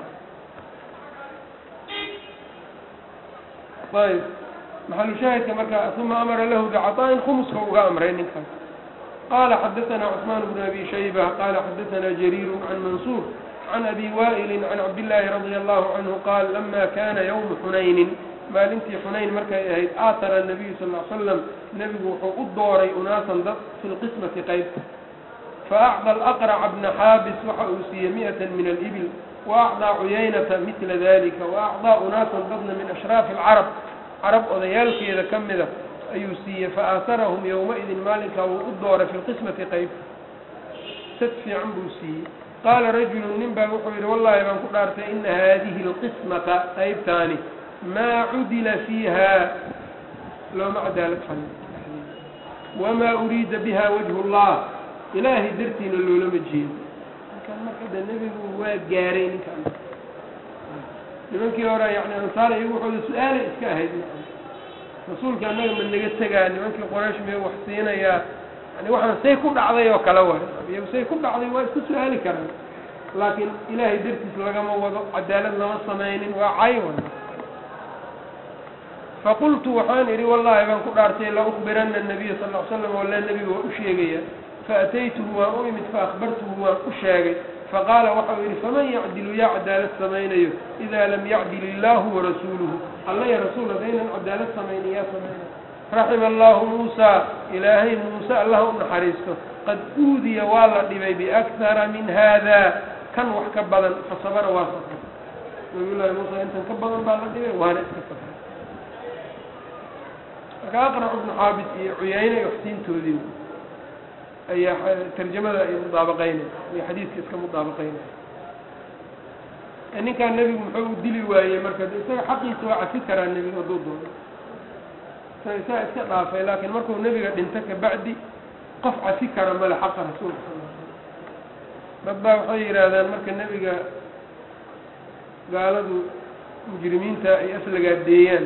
tahay. ayb maxalu shaahidka marka uma amara lahu bicطاءin khumuska uga amray ninkaas. qala xadaثna cثmaan bn abi shayba qala xadaثna jariir can mansuur can abi wa'il can cabdالlahi radي allahu canhu qaal lama kana ywma xunaynin maalintii xunayn markay ahayd aatara الnabiyu sal ly slam nebigu wuxuu u dooray unaasan dad fi lqismati qaybta faacطى alaqraca bna xaabis waxa uu siiyey miئata min alibil waacطىa cuyaynata mila dalika waacطىa unaasan dadna min ashraafi اlcarab carab odayaalkeeda ka mida ayuu siiyey faaaharahum yowmaidin maalinkaa wuu u dooray fi lqismati qaybta sad fiican buu siiyey qaala rajulu nin baa wuxuu yidhi wallahi baan ku dhaartay ina haadihi اlqismata qaybtaani maa cudila fiiha looma cadaalad falin wamaa uriida biha wajhu اllah ilaahay dartiina loolama jeedo ninkaan marka de nebigu waa gaaray ninkaan nimankii hore yani ansaar iyagu waxooda su-aalay iska ahayd rasuulka annaga ma naga tegaa nimankii qoraysh miya wax siinayaa yani waxaan say ku dhacday oo kale way iyagu say ku dhacday waa isku su-aali karaan laakiin ilaahay dartiis lagama wado cadaalad lama samaynin waa caywan faqultu waxaan idhi wallahi baan ku dhaartay la ukbirana الnabiya sal ly slam wala nebiga waa u sheegaya faataytuhu waan u imid faakbartuhu waan u sheegay faqaala waxau yidhi faman yacdilu yaa cadaalad samaynayo idaa lam yacdil illaahu warasuuluhu alla ya rasuul hadaynan cadaalad samaynin yaa samaynayo raxima allahu muusa ilaahay muuse allah u naxariisto qad uudiya waa la dhibay biakhara min haada kan wax ka badan fasabara waa safray nabiyullaahi muusa intan ka badan baa la dhibay waana iska safray marka aqrac ibnu xaabis iyo cuyayne waxsiintoodii ayaa tarjamada ay mudaabaqaynay iyo xadiidka iska mudaabaqaynay ninkaan nebigu muxuu u dili waayey marka isaga xaqiisa waa cafi karaa nebiga hadduu doono sa isaa iska dhaafay laakiin markuu nebiga dhinto kabacdi qof cafi kara male xaqa rasuulka sal dad baa waxay yidhaahdaan marka nebiga gaaladu mujrimiinta ay aslagaadeeyaan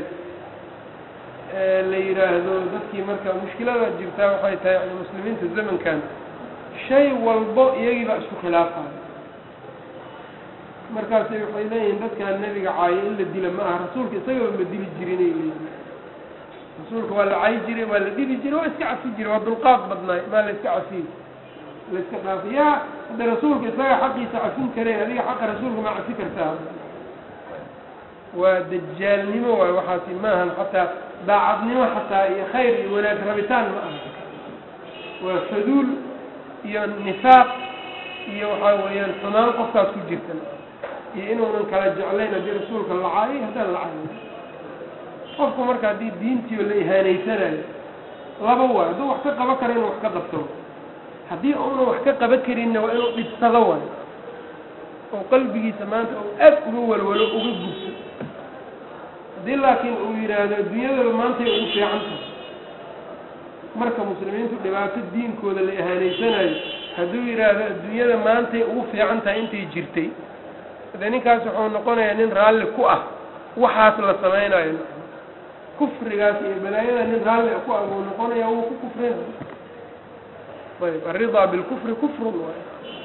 la yidhaahdo dadkii marka mushkilada jirtaa waxay tahay yani muslimiinta zamankan shay walbo iyagii baa isku khilaafaya markaasay waxay leeyihiin dadkaan nebiga caayo in la dila ma aha rasuulka isagaba ma dili jirinay leeyihin rasuulka waa la cayi jiray waa la dili jiray waa iska cafi jiray waa dulqaad badnaay maa la iska cafiy la iska dhaafay yaa hadda rasuulka isaga xaqiisa cafin kareen adiga xaqa rasuulka ma cafi kartaa waa dajaalnimo waay waxaasi maahan xataa daacadnimo xataa iyo khayr iyo wanaag rabitaan ma aha waa faduul iyo nifaaq iyo waxaa weeyaan xumaan qofkaas ku jirtan iyo inuunan kala jeclayn haddii rasuulka la caayo haddaan la caayo qofku marka haddii diintiiba la ihaanaysanayo laba waay hadduu wax ka qaban karo inuu wax ka qabto haddii uunan wax ka qaban karinna waa inuu dhibsado waay oo qalbigiisa maanta oo aad uga walwalo uga gubso haddii laakiin uu yidhaahdo adduunyadaba maantay ugu fiican tahay marka muslimiintu dhibaato diinkooda la ihaanaysanayo hadduu yidhaahdo adduunyada maantay ugu fiican tahay intay jirtay de ninkaas wuxuu noqonayaa nin raalli ku ah waxaas la samaynayo kufrigaas iyo balaayada nin raalli ku ah buu noqonaya wuu ku kufrinayo ayb alridaa bilkufri kufrun waay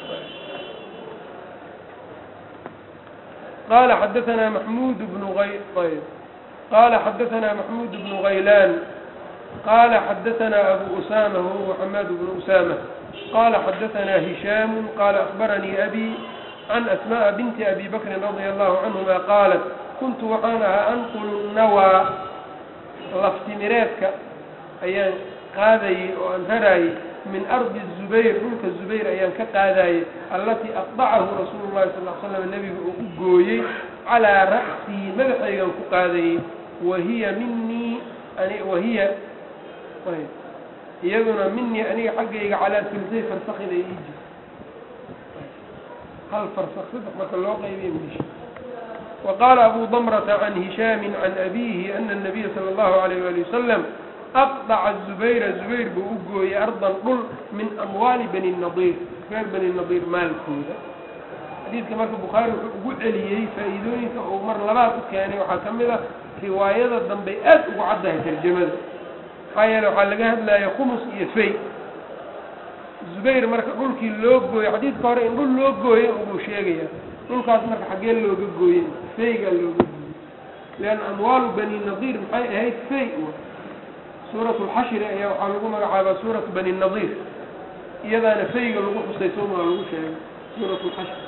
qala xadaثna maxmud bnu ay ayb qala xadaثna maxmud bnu غaylan qala xadaثna abu usama huwa xamad bnu usama qala xadaثna hisham qala akbaranii abi can asmaء binti abi bakri radي allahu canهuma qaalat kuntu waxaan ahaa anqulu nawaa laftimireedka ayaan qaadayey oo aan raraayey min ardi zubayr dhulka zubayr ayaan ka qaadayey allatii aqdacahu rasuulu llahi sal l slam nebiga uu u gooyey calaa ra'sii madaxaygan ku qaadayey wahiya minii wahiya iyaduna minii aniga xaggayga calaa sulsay farsakin ay ii jirto hal farsak saddex marka loo qaybiye mish waqaala abu damrata can hishaami can abiihi ana الnabiya salى اllahu alayh wali wasalam aqdaca zubayra zubayr buu u gooyey ardan dhul min amwaali bani nadiir reer bani nadiir maalkooda xadiidka marka bukhaari wuxuu ugu celiyey faa'iidooyinka uu mar labaad u keenay waxaa ka mid a riwaayada dambey aad ugu caddahay tarjamada maxaa yeele waxaa laga hadlaya khumus iyo fay zubayr marka dhulkii loo gooyey xadiidka hore in dhul loo gooyey unbuu sheegayaa dhulkaas marka xaggee looga gooyey feygaa looga gooyey lianna amwaalu bani nadiir maxay ahayd fey suuratu lxashri ayaa waxaa lagu magacaabaa suuratu bani nadiir iyadaana feyga lagu xusay soomaa lagu sheegay suuratu lxashri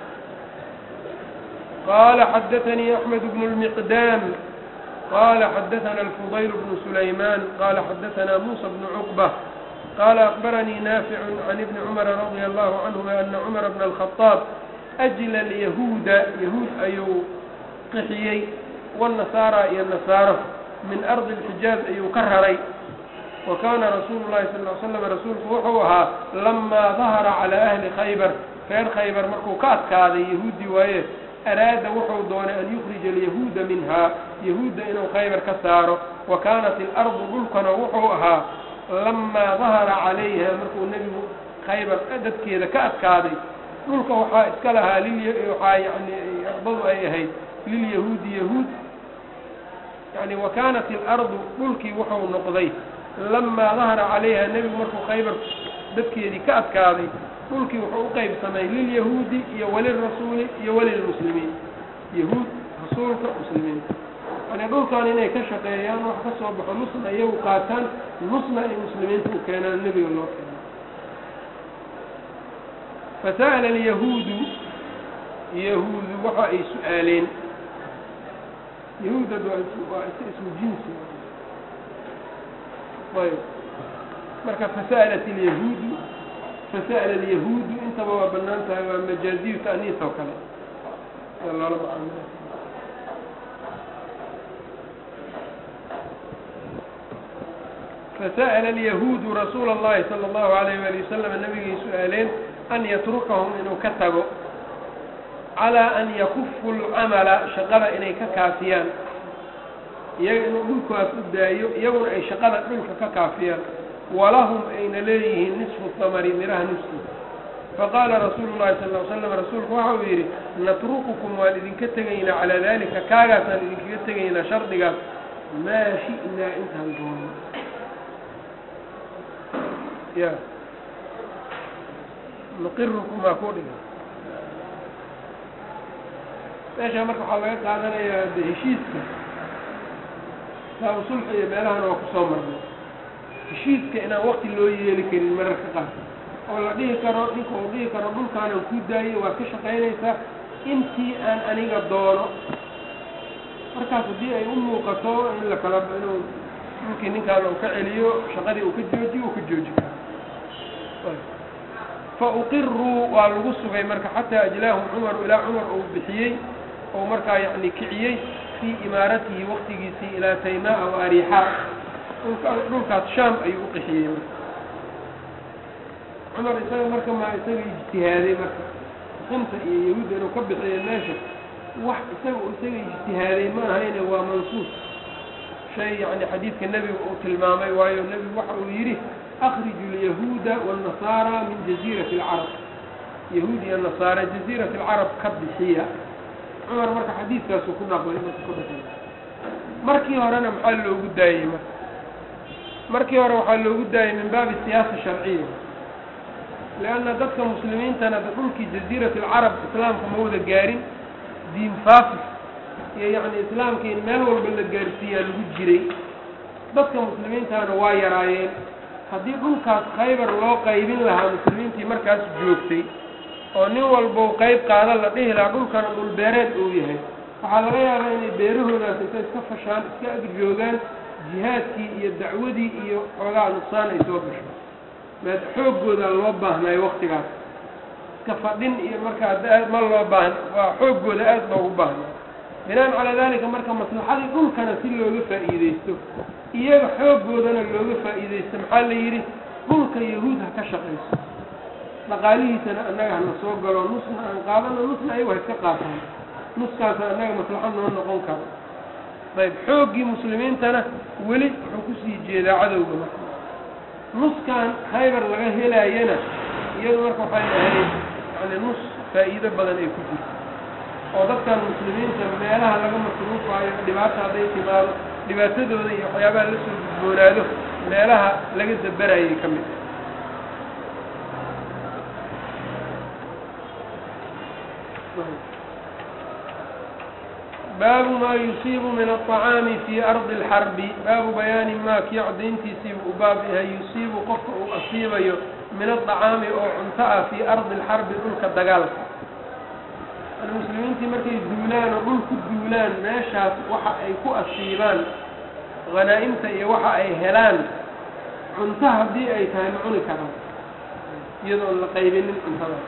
qaala xadaanii axmed bnu lmiqdaam qala xadaana alfudayl bnu sulaymaan qala xadaana muusa bnu cuqba qala akbaranii naaficu can ibni cumara radia allahu canhuma ana cumara bna alkhadaab ajla alyahuuda yahuud ayuu qixiyey wاnasaara iyo nasaaro min ardi اlxijaaz ayuu ka raray wa kana rasuulu llahi sal l slam rasuulku wuxuu ahaa lamaa dahara calaa ahli khaybar reer khaybar markuu ka adkaaday yahuudi waaye araada wuxuu doonay an yukrija alyahuuda minha yahuudda inuu khaybar ka saaro wa kaanat ilardu dhulkana wuxuu ahaa lamaa dahara calayha markuu nebigu khaybar dadkeeda ka adkaaday dhulka waxaa iska lahaa waxaa yani ardadu ay ahayd lilyahuudi yahuud yani wa kaanat ilardu dhulkii wuxuu noqday lamaa dahara calayha nebigu markuu khaybar dadkeedii ka adkaaday dhulkii wuxuu u qaybsamay lilyahuudi iyo walirasuuli iyo walilmuslimiin yahuud rasuulka muslimiinta yani dhulkan inay ka shaqeeyaan wax ka soo baxo nusna iyagu qaataan nusna ay muslimiinta u keenaan nebiga loo keeno fasa'ala alyahuudu yahuudu waxa ay su-aaleen yahuudad waa ismu jinsi ayb marka fasa'alat alyahuudu fasa'ala alyahuudu intaba waa banaan tahay waa majaaziyu ta'niis oo kale loola macaamila fasa'ala alyahuudu rasuula allahi sala allahu alayh waali wasalam nabigay su-aaleen an yatrukahum inuu ka tago calaa an yakufu lcamala shaqada inay ka kaafiyaan iyaga inuu dhulkaas u daayo iyaguna ay shaqada dhulka ka kaafiyaan walahum ayna leeyihiin nisfu thamari miraha nuski faqaala rasuulu llahi sal l slam rasuulku waxa uu yidhi natrukukum waan idinka tegaynaa calaa dalika kaagaasaan idinkaga tegaynaa shardigaas maa shi'naa intaan doono ya nuqirukum maa ku dhiga meeshaa marka waxaa laga qaadanayaa de heshiiska saabu sulxi iyo meelahana waa kusoo marnay heshiiska inaan wakti loo yeeli karin mararka qaar oo la dhihi karo ninka uu dhihi karo dhulkaanan ku daayay waa ka shaqaynaysaa intii aan aniga doono markaas haddii ay u muuqato in la kala inuu dhulkii ninkaan uu ka celiyo shaqadii uu ka joojiyo uu ka jooji karo fa uqiruu waa lagu sugay marka xataa ajlaahum cumaru ilaa cumar uu bixiyey oo markaa yani kiciyey fii imaaratihi waktigiisii ilaa taymaa wa ariixaa dhulkaas shaam ayuu u qixiyey marka cumar isaga marka maa isaga ijtihaaday marka qinta iyo yahuudda inuu ka bixiyo meesha wax isaga isaga ijtihaaday ma ahayne waa mansuus shay yani xadiidka nebiga uu tilmaamay waayo nebigu waxa uu yidhi akriju alyahuuda waannasaara min jaziirati alcarab yahuud iyo nasaara jaziirati alcarab ka bixiya cumar marka xadiidkaasuu ku dhaqmay marka ku dhaqmay markii horena maxaa loogu daayey marka markii hore waxaa loogu daayey min baabi siyaasa sharciya lianna dadka muslimiintana dhulkii jaziirati alcarab islaamka ma wada gaarin diin faafis iyo yacni islaamka in meel walba la gaarsiiyaa lagu jiray dadka muslimiintana waa yaraayeen haddii dhulkaas khaybar loo qaybin lahaa muslimiintii markaas joogtay oo nin walbau qayb qaada la dhihi lahaa dhulkana dhul beereed uu yahay waxaa laga yaabaa inay beerahoodaas inta iska fashaan iska agjoogaan jihaadkii iyo dacwadii iyo xoogaa nuqsaan ay soo gasho maad xooggoodaa loo baahnayo waktigaas iska fadhin iyo markaa aad ma loo baahn waa xooggooda aad loogu baahnay binaan calaa dalika marka maslaxadii dhulkana si looga faa'iidaysto iyaga xooggoodana looga faa'iidaysto maxaa la yidhi dhulka yahuud ha ka shaqayso dhaqaalihiisana annaga hana soo galo nusna aan qaadano nusna ayagu ha iska qaataan nuskaasa annaga maslaxad noo noqon karo ayb xooggii muslimiintana weli wuxuu kusii jeedaa cadowga marka nuskan khaybar laga helaayana iyadu marka waxay ahayd yani nus faa'iido badan ay ku jirto oo dadkan muslimiinta meelaha laga masruufaayo dhibaata hadday timaado dhibaatadooda iyo waxyaabaha la soo gudboonaado meelaha laga dabarayay ka mid باب ما يصيب من الطعام في أرض الحرب باب بيان ما كي عدينتي سيب بابها يصيب قفك أصيب من الطعام أو عنتاء في أرض الحرب أولك الدقال المسلمين تمركي الدولان أولك الدولان ماشا وحا أي كو أصيبان غنائمت أي وحا أي هلان عنتاء دي أي تهمعوني كرام يدعو لقيبين العنتاء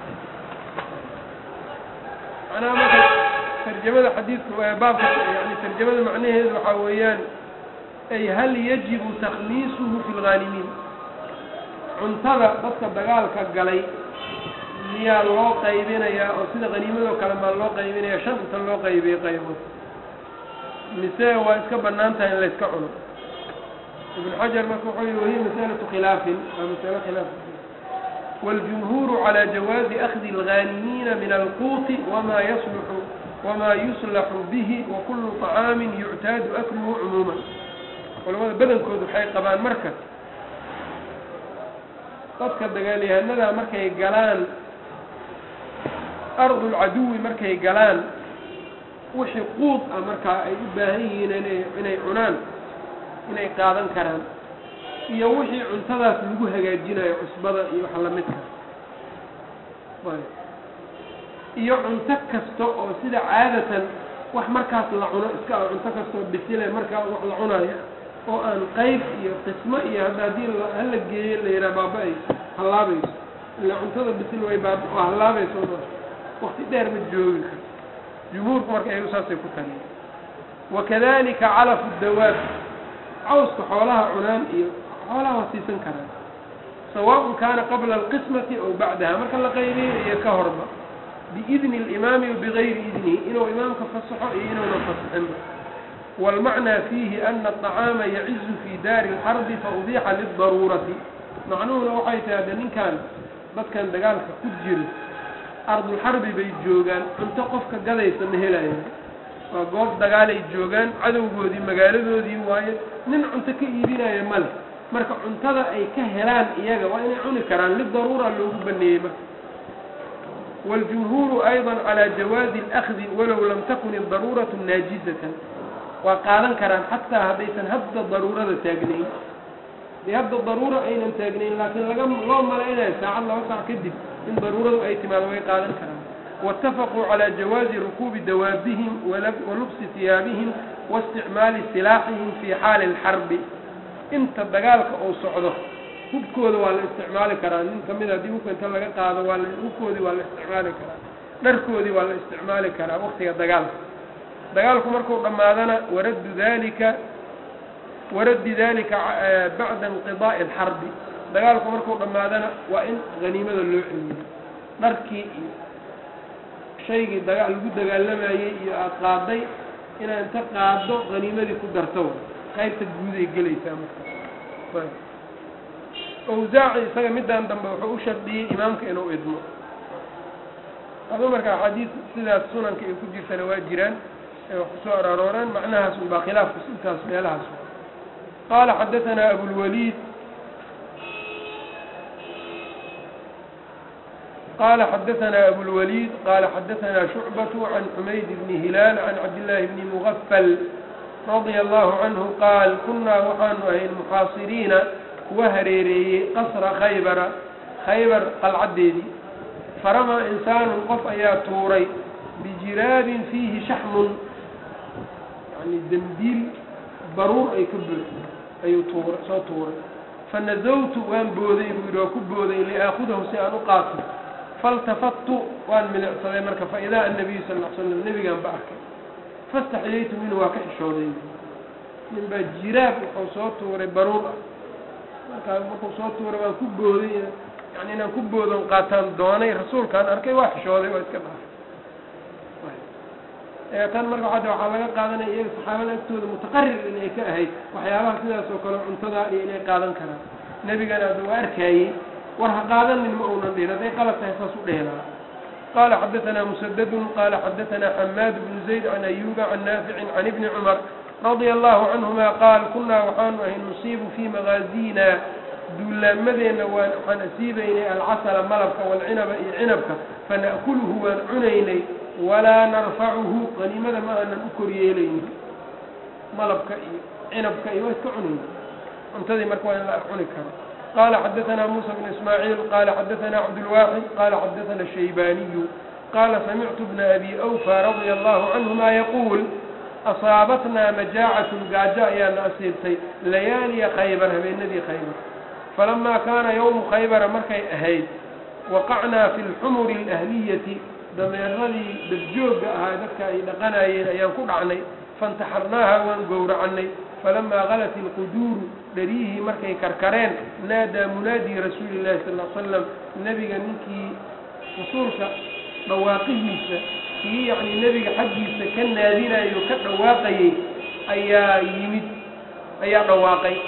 أنا مثلا ترجمة الحديث باب يعني ترجمة معناه الحويان أي هل يجب تخليصه في الغانمين عنتظر بس الدجال كجلي ليا الله قيبين يا أصيد غنيمة وكلام الله قيبين يا شمس الله قيبين قيبه مثال واسكب النانتا إن لا يسكعونه ابن حجر مسوحي وهي مسألة خلاف أو مسألة خلاف والجمهور على جواز أخذ الغانمين من القوت وما يصلح وما يصلح به وكل طعام يعتاد أكله عموما ولما بدن كود حي قبان مركز قد قد قال لي هندا مركي جلان أرض العدو مركي جلان وحقوق أمريكا أي باهين إني عنان إني قادن كران يوحي عنتذا سنقوها جاجينا يعصبضا يوحلمتها iyo cunto kasto oo sida caadatan wax markaas la cuno iska cunto kasto bisile markaa wax la cunayo oo aan qayb iyo qismo iyo hadii la geeyo la yiraahdo baabay halaabayso ila cuntada bisil way baab oo halaabayso waqti dheer ma joogi karo jumhuurku marka ay usaasay ku tani wakadalika calaf ad-dawaab awska xoolaha cunaan iyo xoolaha wasiisan karaan سواء كان قبل القسمة أو بعدها marka la qaybiyo iyo ka horba بإذن الإمام وبغير إذنه إنه إمام كفصحه إنه نفصحه والمعنى فيه أن الطعام يعز في دار الحرب فأضيح للضرورة معنوه لو حيث هذا من كان بس كان دقال كجر أرض الحرب بيجوغان أنت قفك قد يسميه لهم فقف دقال يجوغان عدو قودي مقالة قودي وايد نن أنت كإيدينا يمال مركا أنتظر أي كهلان إياغا وإن عوني كران للضرورة اللي هو بنيمة والجمهور أيضا على جواز الأخذ ولو لم تكن الضرورة ناجزة وقالا كران حتى هديتا هبدا الضرورة تاجنين لهبدا الضرورة أين تاجنين لكن لقم اللهم لأينا ساعة الله وسع كذب إن ضرورة أي تمال وقالا كران واتفقوا على جواز ركوب دوابهم ولبس ثيابهم واستعمال سلاحهم في حال الحرب انت دقالك أو صعده hubkooda waa la isticmaali karaa nin kamid ah dib inta laga qaado waa la hubkoodi waa la isticmaali karaa dharkoodi waa la isticmaali karaa waqtiga dagaalka dagaalku markuu dhamaadana warad dalika warad dalika ba'da inqidaa' al-harb dagaalku markuu dhamaadana waa in ganiimada loo celiyo dharkii shaygi dagaal lagu dagaalamayay iyo aad qaaday inaan inta qaado ganiimadii ku darto qaybta guud ay galaysaa markaa أوزاعي سجى مدة عندما بحوش دي إمامك إنه إدمه هذا مركز حديث سيدة السنن كي يكون جي سنوات جيران وحسوء راروران معناها سنبا خلاف سنتها سنالها سنة قال حدثنا أبو الوليد قال حدثنا أبو الوليد قال حدثنا شعبة عن حميد بن هلال عن عبد الله بن مغفل رضي الله عنه قال كنا وحان وهي المحاصرين وهريري قصر خيبر خيبر العديدي فرمى إنسان قف يا توري بجراب فيه شحم يعني دنديل برور أي كبر أي تور صو تور فنزوت وان بوذي ويروكب بوذي لأخذه سيان قاتل فالتفت وان من الصلاة مركب فإذا النبي صلى الله عليه وسلم النبي قام بأحكي فاستحييت منه واكح الشعورين من بجراب وصوت توري برور كان مركو صوت ورا كوبودي يعني انا كوبودن قاتان دوني رسول كان اركي واخ شوودي waa iska dhaaf ee tan marka waxa waxa laga qaadanay ee saxaabada agtooda mutaqarrir inay ka ahayd waxyaabaha sidaas oo kale cuntada inay qaadan karaan nabigana uu arkay war ha qaadan min mauna dheeraday qalad taasas u dheeraa قال حدثنا مسدد قال حدثنا حماد بن زيد عن أيوب عن نافع عن ابن عمر رضي الله عنهما قال كنا وحان وهي نصيب في مغازينا دولا مدينة ونسيبين العسل ملبك والعنب عنبك فنأكله ونعنيني walaa narfacuhu qaniimada ma aanan u koryeelaynin malabka iyo cinabka iyo waa iska cunayna cuntadii marka waa in la cuni karo qaala xadaثana muسى بن ismaaعiil qaala xadaثana cabdالwaaxid qaala xadaثana الshaybaniyu qaala samictu bna abi أwfى radيa الlahu canهuma yaquul asaabatnaa majaacatun gaajo ayaana asiibtay layaaliya khaybar habeenadii khaybar falamaa kaana yowmu khaybara markay ahayd waqacnaa fi lxumuri اlahliyati dameeradii dadjoogga ahaa dadka ay dhaqanayeen ayaan ku dhacnay faاntaxarnaaha waan gowracannay falamaa galat ilquduuru dhariyihii markay karkareen naadaa munaadii rasuuli llahi sal l slam nebiga ninkii rasuulka dhawaaqihiisa kii yacni nebiga xaggiisa ka naadinayo ka dhawaaqayay ayaa yimid ayaa dhawaaqay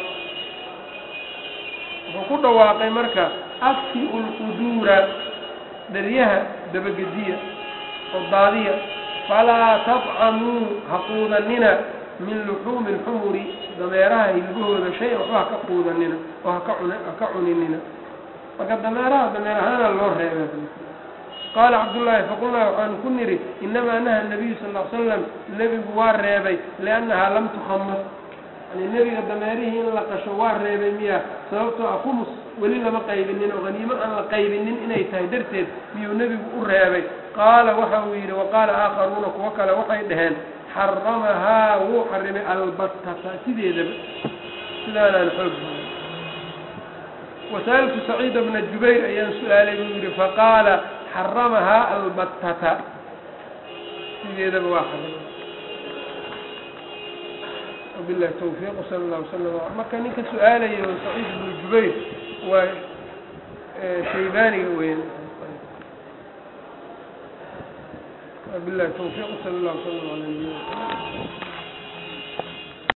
wuxuu ku dhawaaqay marka akfi'u lquduura dharyaha dabagediya oo daadiya falaa tadcamuu ha quudanina min luxuumi alxumuri dameeraha hilbahooda shay waxba ha ka quudanina oo haka cun ha ka cuninina marka dameeraha dameer ahaana loo reebay qaala cabdullaahi faqulnaa waxaanu ku nidhi inamaa naha nabiyu sal l slam nebigu waa reebay liannahaa lam tukhamas yani nebiga dameerihii in la qasho waa reebay miya sababtoo ah khumus weli lama qaybinin oo haniimo aan la qaybinin inay tahay darteed miyuu nebigu u reebay qaala waxa uu yidhi waqaala aakharuuna kuwo kale waxay dhaheen xaramahaa wuu xarimay albattata sideedaba sidaanaan xoog badan wasa'altu saciida bna jubayr ayaan su-aalay buu yidhi faqaala xaramahaa albattata sideedaba waa xarimay wabillahi tawfiiq sala allah wasalam marka ninka su-aalaya saciid bnu jubayr waa shaybaaniga weyn wabillahi tawfiiq sala allah wasalam ala nabiyina